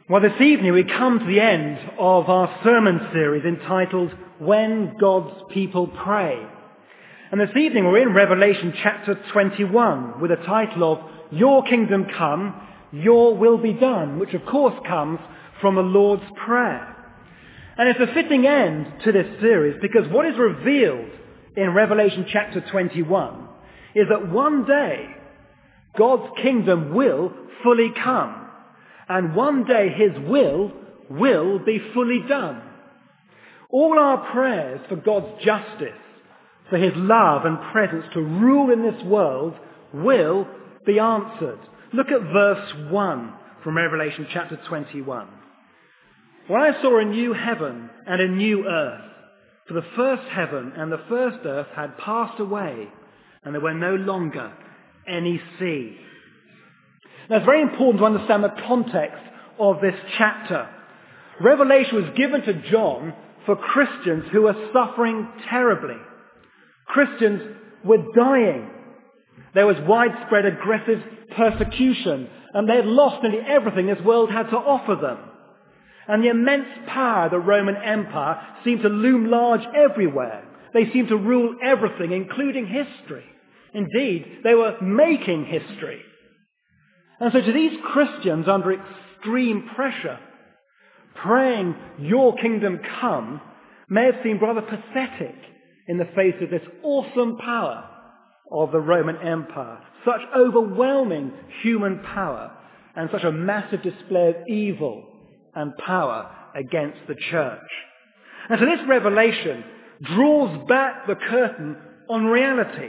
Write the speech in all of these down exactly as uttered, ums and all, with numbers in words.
Well, this evening we come to the end of our sermon series entitled When God's People Pray. And this evening we're in Revelation chapter twenty-one with the title of Your Kingdom Come, Your Will Be Done, which of course comes from the Lord's Prayer. And it's a fitting end to this series because what is revealed in Revelation chapter twenty-one is that one day God's kingdom will fully come. And one day his will will be fully done. All our prayers for God's justice, for his love and presence to rule in this world will be answered. Look at verse one from Revelation chapter twenty-one. When I saw a new heaven and a new earth, for the first heaven and the first earth had passed away, and there were no longer any sea. Now it's very important to understand the context of this chapter. Revelation was given to John for Christians who were suffering terribly. Christians were dying. There was widespread aggressive persecution, and they had lost nearly everything this world had to offer them. And the immense power of the Roman Empire seemed to loom large everywhere. They seemed to rule everything, including history. Indeed, they were making history. And so to these Christians under extreme pressure, praying, your kingdom come, may have seemed rather pathetic in the face of this awesome power of the Roman Empire, such overwhelming human power, and such a massive display of evil and power against the church. And so this revelation draws back the curtain on reality.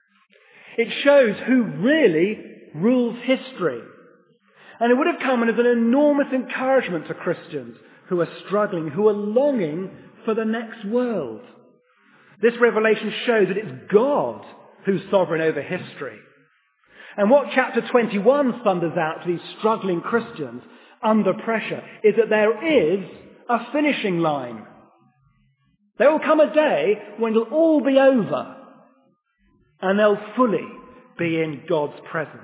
It shows who really rules history. And it would have come as an enormous encouragement to Christians who are struggling, who are longing for the next world. This revelation shows that it's God who's sovereign over history. And what chapter twenty-one thunders out to these struggling Christians under pressure is that there is a finishing line. There will come a day when it'll all be over and they'll fully be in God's presence.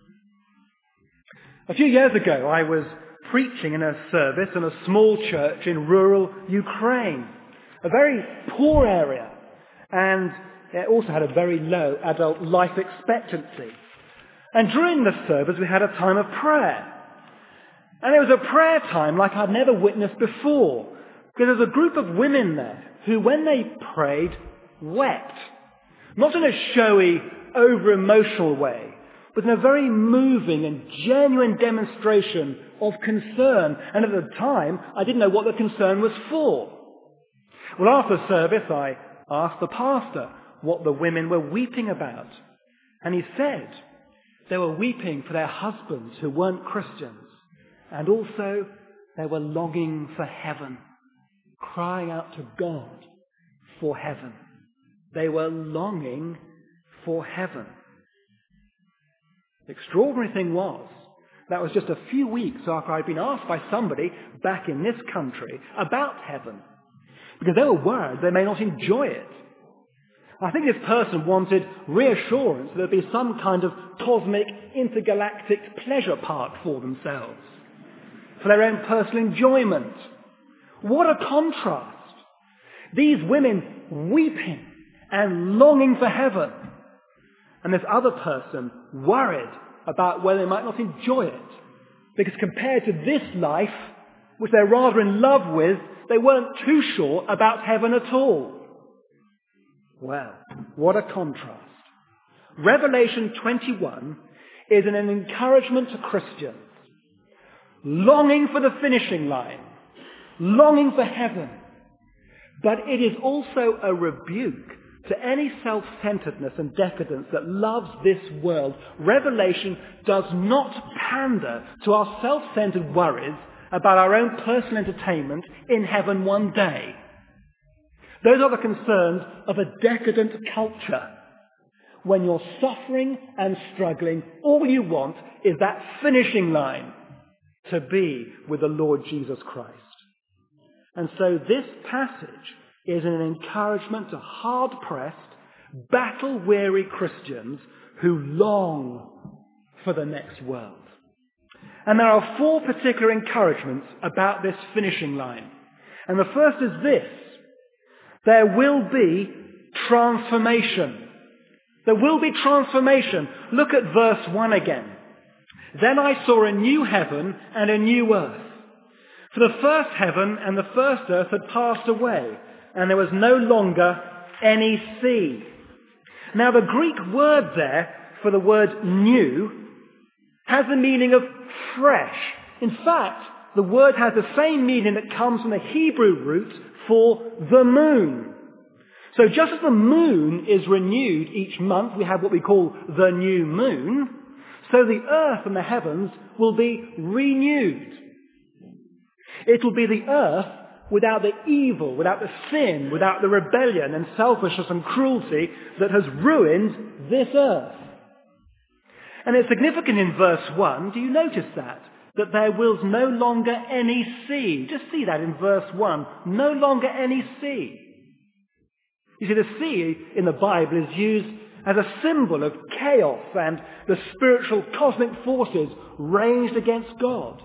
A few years ago, I was preaching in a service in a small church in rural Ukraine, a very poor area, and it also had a very low adult life expectancy. And during the service, we had a time of prayer. And it was a prayer time like I'd never witnessed before, because there was a group of women there who, when they prayed, wept. Not in a showy, over-emotional way, but in a very moving and genuine demonstration of concern. And at the time, I didn't know what the concern was for. Well, after service, I asked the pastor what the women were weeping about. And he said they were weeping for their husbands who weren't Christians. And also, they were longing for heaven, crying out to God for heaven. They were longing for heaven. The extraordinary thing was, that was just a few weeks after I'd been asked by somebody back in this country about heaven, because they were worried they may not enjoy it. I think this person wanted reassurance that there'd be some kind of cosmic intergalactic pleasure park for themselves, for their own personal enjoyment. What a contrast! These women weeping and longing for heaven, and this other person worried about whether they might not enjoy it. Because compared to this life, which they're rather in love with, they weren't too sure about heaven at all. Well, what a contrast. Revelation twenty-one is an encouragement to Christians, longing for the finishing line, longing for heaven. But it is also a rebuke to any self-centeredness and decadence that loves this world. Revelation does not pander to our self-centered worries about our own personal entertainment in heaven one day. Those are the concerns of a decadent culture. When you're suffering and struggling, all you want is that finishing line, to be with the Lord Jesus Christ. And so this passage is an encouragement to hard-pressed, battle-weary Christians who long for the next world. And there are four particular encouragements about this finishing line. And the first is this: there will be transformation. There will be transformation. Look at verse one again. Then I saw a new heaven and a new earth. For the first heaven and the first earth had passed away, and there was no longer any sea. Now the Greek word there for the word new has the meaning of fresh. In fact, the word has the same meaning that comes from the Hebrew root for the moon. So just as the moon is renewed each month, we have what we call the new moon, so the earth and the heavens will be renewed. It will be the earth without the evil, without the sin, without the rebellion and selfishness and cruelty that has ruined this earth. And it's significant in verse one, do you notice that? That there will no longer any sea. Just see that in verse one. No longer any sea. You see, the sea in the Bible is used as a symbol of chaos and the spiritual cosmic forces ranged against God.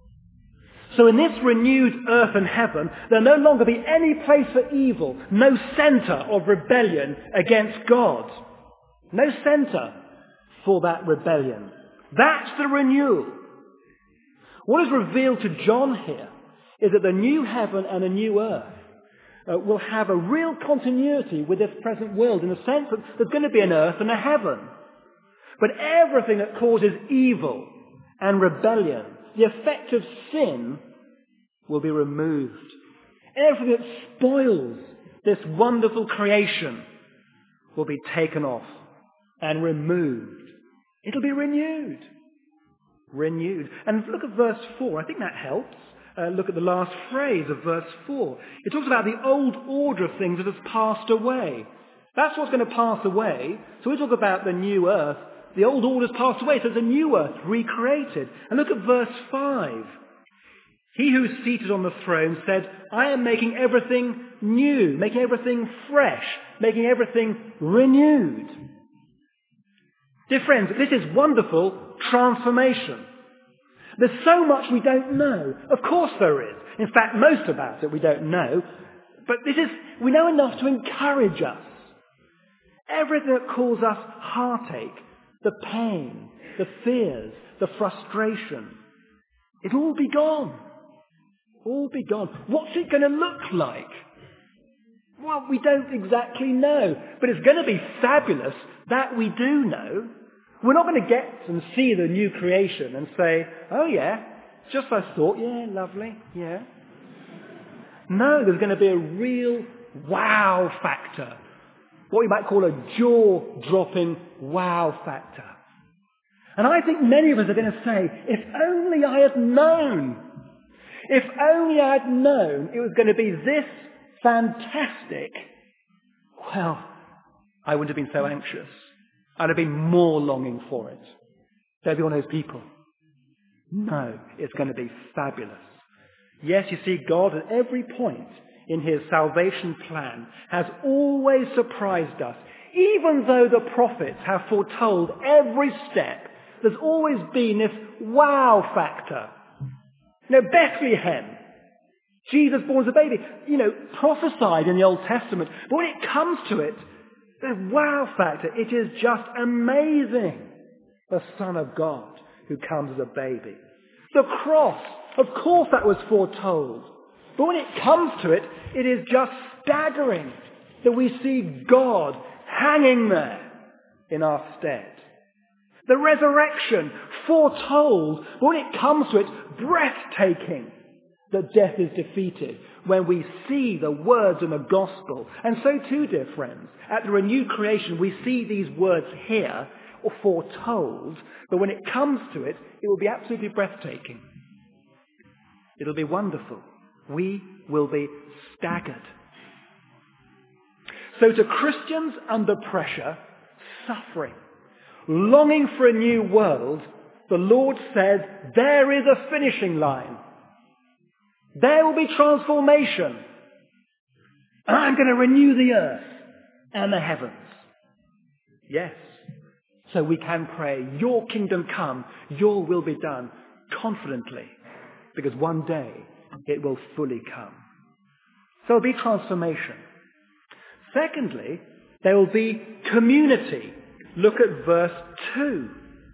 So in this renewed earth and heaven, there'll no longer be any place for evil, no centre of rebellion against God. No centre for that rebellion. That's the renewal. What is revealed to John here is that the new heaven and a new earth uh, will have a real continuity with this present world, in the sense that there's going to be an earth and a heaven. But everything that causes evil and rebellion, the effect of sin, will be removed. Everything that spoils this wonderful creation will be taken off and removed. It'll be renewed. Renewed. And look at verse four. I think that helps. Uh, look at the last phrase of verse four. It talks about the old order of things that has passed away. That's what's going to pass away. So we talk about the new earth. The old order's passed away, so there's a new earth recreated. And look at verse five. He who is seated on the throne said, I am making everything new, making everything fresh, making everything renewed. Dear friends, this is wonderful transformation. There's so much we don't know. Of course there is. In fact, most about it we don't know. But this is, we know enough to encourage us. Everything that causes us heartache, the pain, the fears, the frustration, it'll all be gone. All be gone. What's it going to look like? Well, we don't exactly know. But it's going to be fabulous, that we do know. We're not going to get and see the new creation and say, oh yeah, just as I thought, yeah, lovely, yeah. No, there's going to be a real wow factor. What we might call a jaw-dropping wow factor. And I think many of us are going to say, if only I had known. If only I had known it was going to be this fantastic. Well, I wouldn't have been so anxious. I'd have been more longing for it. Don't be one of those people. No, it's going to be fabulous. Yes, you see, God at every point in his salvation plan has always surprised us. Even though the prophets have foretold every step, there's always been this wow factor. You know, Bethlehem, Jesus born as a baby, you know, prophesied in the Old Testament. But when it comes to it, the wow factor, it is just amazing. The Son of God who comes as a baby. The cross, of course that was foretold. But when it comes to it, it is just staggering that we see God hanging there in our stead. The resurrection, foretold, but when it comes to it, breathtaking that death is defeated when we see the words in the gospel. And so too, dear friends, at the renewed creation, we see these words here, or foretold, but when it comes to it, it will be absolutely breathtaking. It'll be wonderful. We will be staggered. So to Christians under pressure, suffering, longing for a new world, the Lord says there is a finishing line. There will be transformation. And I'm going to renew the earth and the heavens. Yes. So we can pray, your kingdom come, your will be done. confidently, because one day it will fully come. So there will be transformation. Secondly, there will be community. Look at verse two.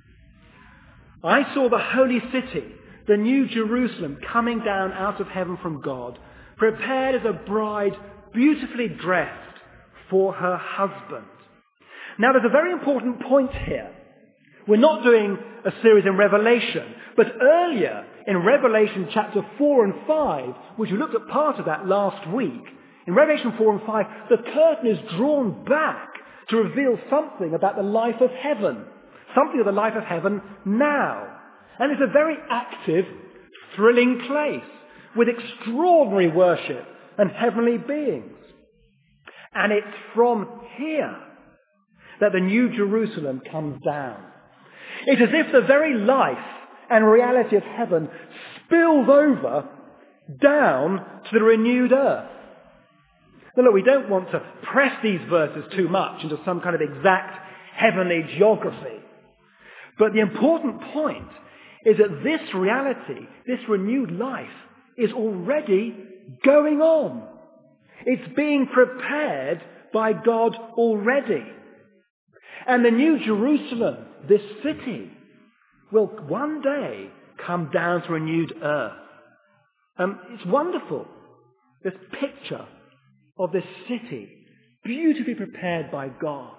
I saw the holy city, the new Jerusalem, coming down out of heaven from God, prepared as a bride beautifully dressed for her husband. Now there's a very important point here. We're not doing a series in Revelation, but earlier in Revelation chapter four and five, which we looked at part of that last week, in Revelation four and five, the curtain is drawn back to reveal something about the life of heaven, something of the life of heaven now. And it's a very active, thrilling place with extraordinary worship and heavenly beings. And it's from here that the new Jerusalem comes down. It's as if the very life and reality of heaven spills over down to the renewed earth. Now look, we don't want to press these verses too much into some kind of exact heavenly geography. But the important point is that this reality, this renewed life, is already going on. It's being prepared by God already. And the new Jerusalem, this city, will one day come down to renewed earth. Um, it's wonderful, this picture of this city, beautifully prepared by God,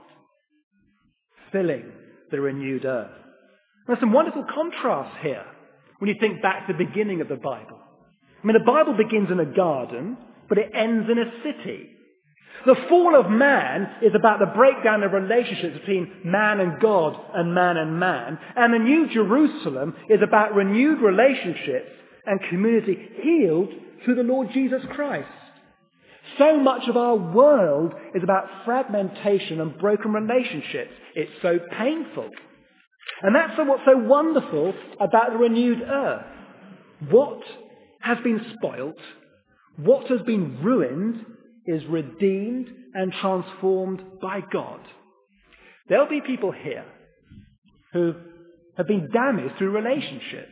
filling the renewed earth. There's some wonderful contrasts here when you think back to the beginning of the Bible. I mean, the Bible begins in a garden, but it ends in a city. The fall of man is about the breakdown of relationships between man and God and man and man. And the New Jerusalem is about renewed relationships and community healed through the Lord Jesus Christ. So much of our world is about fragmentation and broken relationships. It's so painful. And that's what's so wonderful about the renewed earth. What has been spoilt, what has been ruined, is redeemed and transformed by God. There'll be people here who have been damaged through relationships.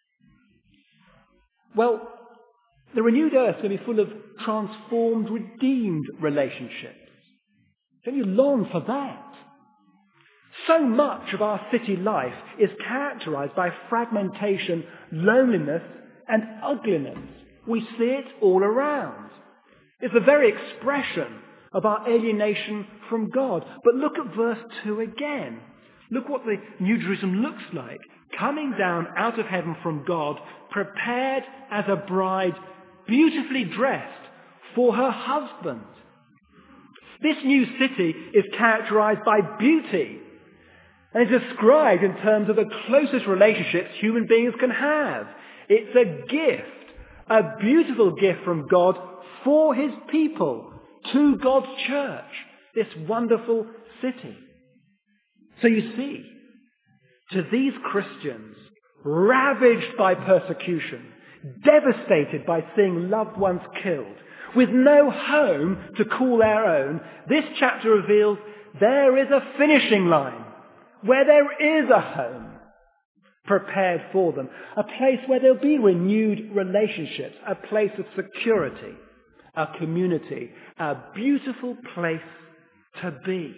Well, the renewed earth is going to be full of transformed, redeemed relationships. Don't you long for that? So much of our city life is characterized by fragmentation, loneliness, and ugliness. We see it all around. It's the very expression of our alienation from God. But look at verse two again. Look what the New Jerusalem looks like. Coming down out of heaven from God, prepared as a bride, beautifully dressed for her husband. This new city is characterized by beauty and is described in terms of the closest relationships human beings can have. It's a gift, a beautiful gift from God for his people, to God's church, this wonderful city. So you see, to these Christians, ravaged by persecution, devastated by seeing loved ones killed, with no home to call their own, this chapter reveals there is a finishing line where there is a home prepared for them, a place where there'll be renewed relationships, a place of security, a community, a beautiful place to be.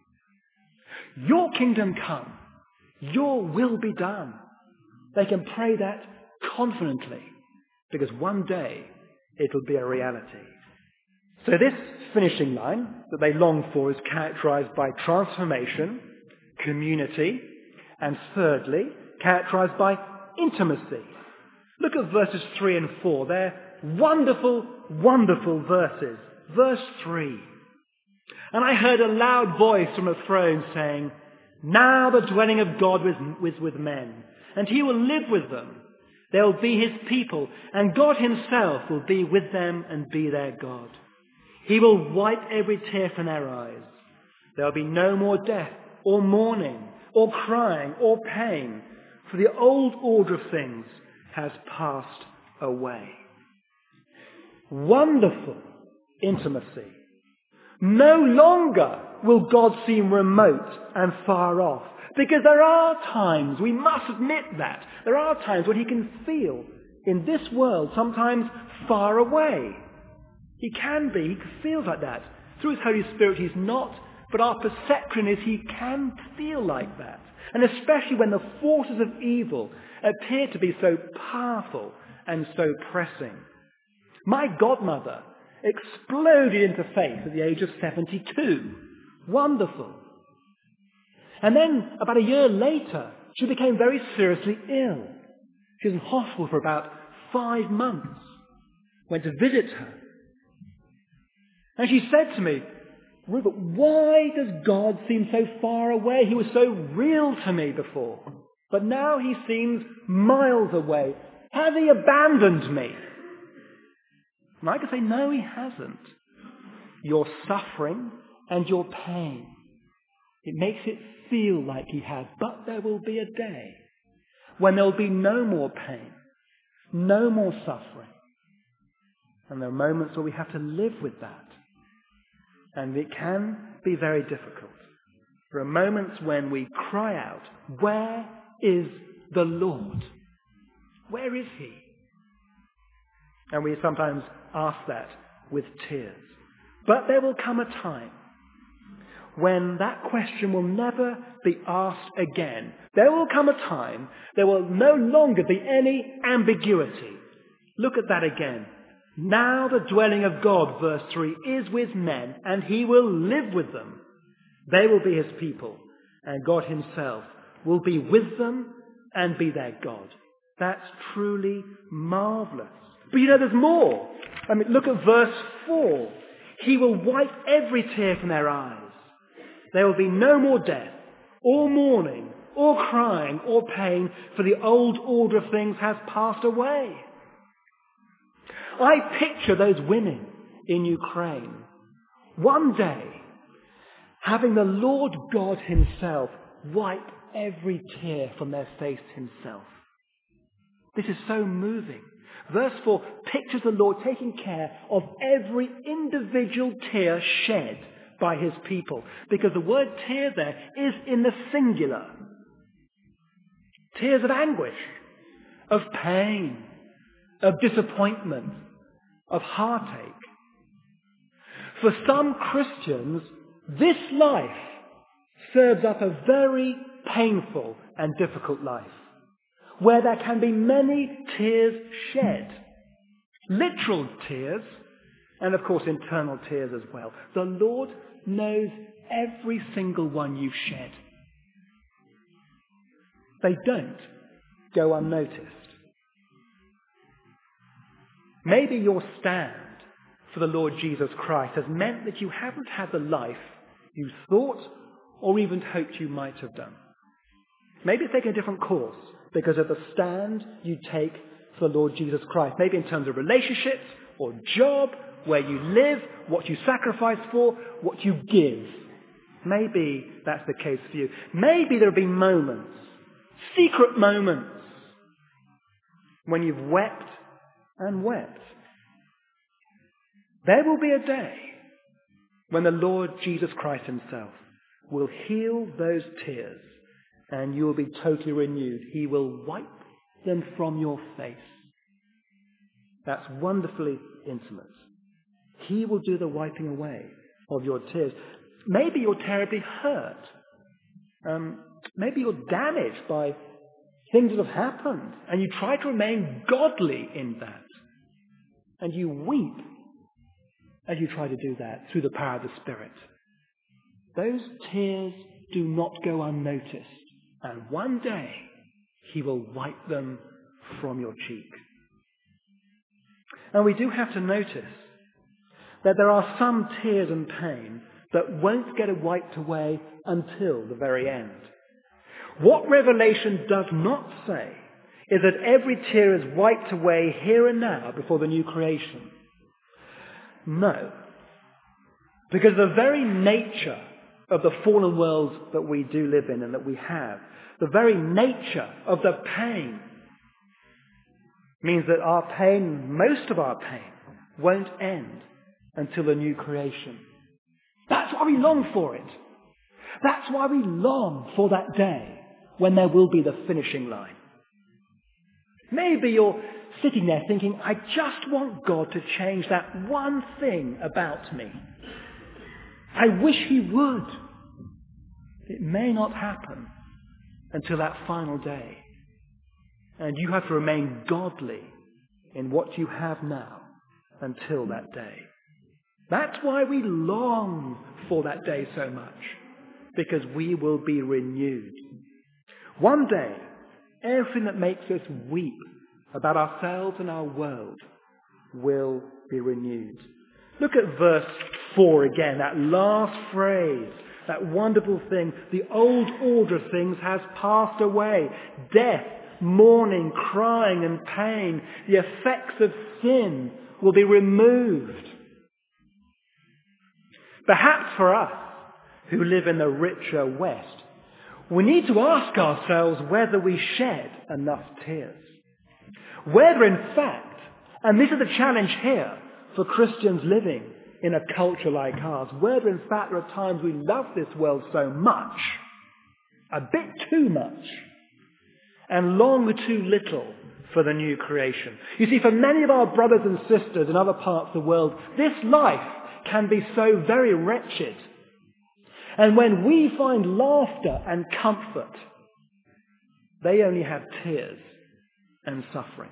Your kingdom come, your will be done. They can pray that confidently, because one day it will be a reality. So this finishing line that they long for is characterized by transformation, community, and thirdly, characterized by intimacy. Look at verses three and four. They're wonderful, wonderful verses. Verse three. And I heard a loud voice from a throne saying, now the dwelling of God is with men, and he will live with them. They will be his people, and God himself will be with them and be their God. He will wipe every tear from their eyes. There will be no more death, or mourning, or crying, or pain, for the old order of things has passed away. Wonderful intimacy. No longer will God seem remote and far off. Because there are times, we must admit that, there are times when he can feel in this world sometimes far away. He can be, he feels like that. Through his Holy Spirit he's not, but our perception is he can feel like that. And especially when the forces of evil appear to be so powerful and so pressing. My godmother exploded into faith at the age of seventy-two. Wonderful. And then, about a year later, she became very seriously ill. She was in hospital for about five months. Went to visit her. And she said to me, Rupert, why does God seem so far away? He was so real to me before. But now he seems miles away. Has he abandoned me? And I could say, no, he hasn't. Your suffering and your pain, it makes it feel like he has. But there will be a day when there will be no more pain, no more suffering. And there are moments where we have to live with that. And it can be very difficult. There are moments when we cry out, where is the Lord? Where is he? And we sometimes ask that with tears. But there will come a time when that question will never be asked again. There will come a time there will no longer be any ambiguity. Look at that again. Now the dwelling of God, verse three, is with men, and he will live with them. They will be his people, and God himself will be with them and be their God. That's truly marvelous. But you know, there's more. I mean, look at verse four. He will wipe every tear from their eyes. There will be no more death, or mourning, or crying, or pain, for the old order of things has passed away. I picture those women in Ukraine one day having the Lord God himself wipe every tear from their face himself. This is so moving. Verse four pictures the Lord taking care of every individual tear shed by his people, because the word tear there is in the singular. Tears of anguish, of pain, of disappointment, of heartache. For some Christians, this life serves up a very painful and difficult life, where there can be many tears shed. Literal tears, and of course internal tears as well. The Lord knows every single one you've shed. They don't go unnoticed. Maybe your stand for the Lord Jesus Christ has meant that you haven't had the life you thought or even hoped you might have done. Maybe it's taken a different course because of the stand you take for the Lord Jesus Christ. Maybe in terms of relationships or job, where you live, what you sacrifice for, what you give. Maybe that's the case for you. Maybe there have been moments, secret moments, when you've wept and wept. There will be a day when the Lord Jesus Christ himself will heal those tears and you will be totally renewed. He will wipe them from your face. That's wonderfully intimate. He will do the wiping away of your tears. Maybe you're terribly hurt. Um, maybe you're damaged by things that have happened, and you try to remain godly in that. And you weep as you try to do that through the power of the Spirit. Those tears do not go unnoticed, and one day he will wipe them from your cheek. And we do have to notice that there are some tears and pain that won't get wiped away until the very end. What Revelation does not say is that every tear is wiped away here and now before the new creation. No. Because the very nature of the fallen world that we do live in and that we have, the very nature of the pain, means that our pain, most of our pain, won't end until the new creation. That's why we long for it. That's why we long for that day when there will be the finishing line. Maybe you're sitting there thinking, I just want God to change that one thing about me. I wish he would. It may not happen until that final day. And you have to remain godly in what you have now until that day. That's why we long for that day so much, because we will be renewed. One day, everything that makes us weep about ourselves and our world will be renewed. Look at verse four again, that last phrase, that wonderful thing. The old order of things has passed away. Death, mourning, crying and pain, the effects of sin will be removed. Perhaps for us, who live in the richer West, we need to ask ourselves whether we shed enough tears. Whether in fact, and this is the challenge here for Christians living in a culture like ours, whether in fact there are times we love this world so much, a bit too much, and long too little for the new creation. You see, for many of our brothers and sisters in other parts of the world, this life can be so very wretched. And when we find laughter and comfort, they only have tears and suffering.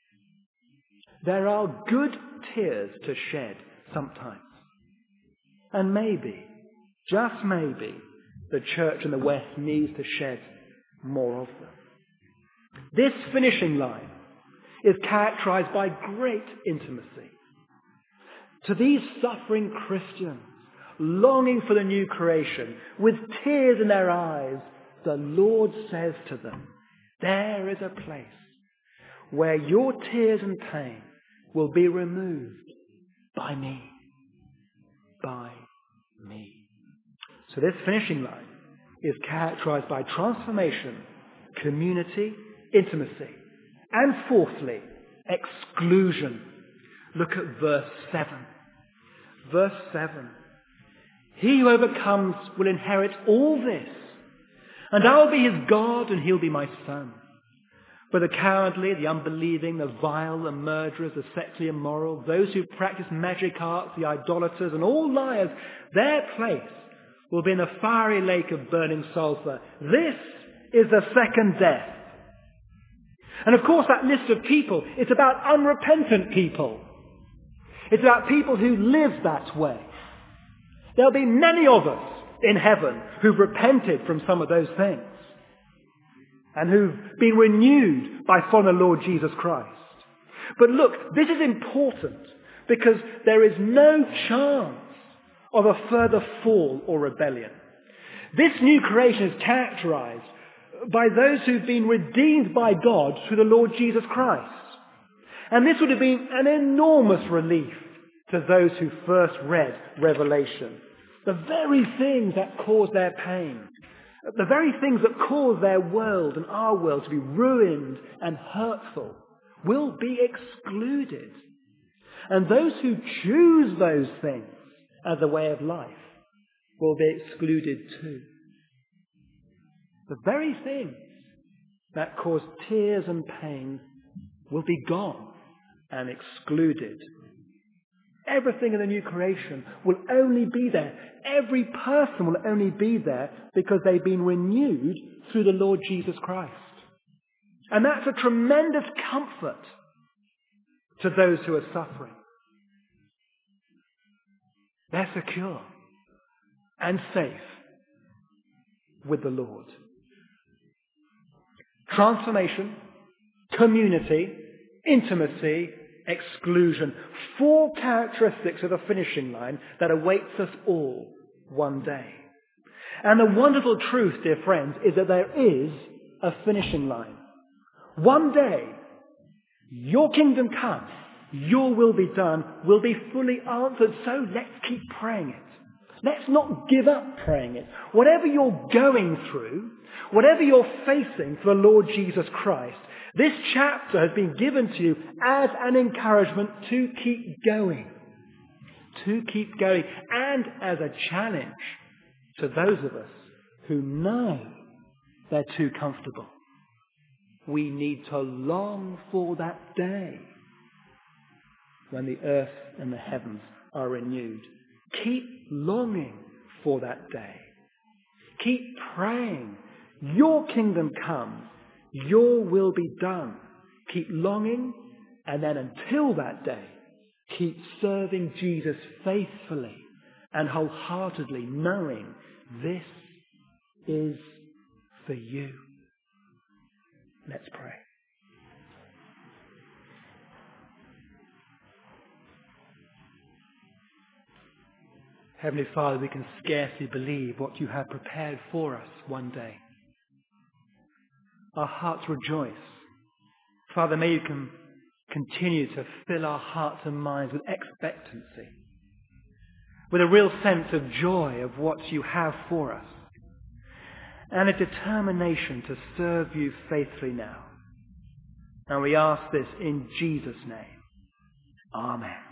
There are good tears to shed sometimes. And maybe, just maybe, the church in the West needs to shed more of them. This finishing line is characterized by great intimacy. To these suffering Christians, longing for the new creation, with tears in their eyes, the Lord says to them, there is a place where your tears and pain will be removed by me. By me. So this finishing line is characterized by transformation, community, intimacy, and fourthly, exclusion. Look at verse seven. Verse seven. He who overcomes will inherit all this, and I'll be his God and he'll be my son. But the cowardly, the unbelieving, the vile, the murderers, the sexually immoral, those who practice magic arts, the idolaters, and all liars, their place will be in a fiery lake of burning sulfur. This is the second death. And of course that list of people, it's about unrepentant people. It's about people who live that way. There'll be many of us in heaven who've repented from some of those things and who've been renewed by following the Lord Jesus Christ. But look, this is important because there is no chance of a further fall or rebellion. This new creation is characterized by those who've been redeemed by God through the Lord Jesus Christ. And this would have been an enormous relief to those who first read Revelation. The very things that cause their pain, the very things that cause their world and our world to be ruined and hurtful, will be excluded. And those who choose those things as a way of life will be excluded too. The very things that cause tears and pain will be gone and excluded. Everything in the new creation will only be there. Every person will only be there because they've been renewed through the Lord Jesus Christ. And that's a tremendous comfort to those who are suffering. They're secure and safe with the Lord. Transformation, community, intimacy, exclusion. Four characteristics of the finishing line that awaits us all one day. And the wonderful truth, dear friends, is that there is a finishing line. One day, your kingdom come, your will be done, will be fully answered. So let's keep praying it. Let's not give up praying it. Whatever you're going through, whatever you're facing for the Lord Jesus Christ, this chapter has been given to you as an encouragement to keep going. To keep going. And as a challenge to those of us who know they're too comfortable. We need to long for that day when the earth and the heavens are renewed. Keep longing for that day. Keep praying. Your kingdom come. Your will be done. Keep longing, and then until that day, keep serving Jesus faithfully and wholeheartedly, knowing this is for you. Let's pray. Heavenly Father, we can scarcely believe what you have prepared for us one day. Our hearts rejoice. Father, may you can continue to fill our hearts and minds with expectancy, with a real sense of joy of what you have for us, and a determination to serve you faithfully now. And we ask this in Jesus' name. Amen.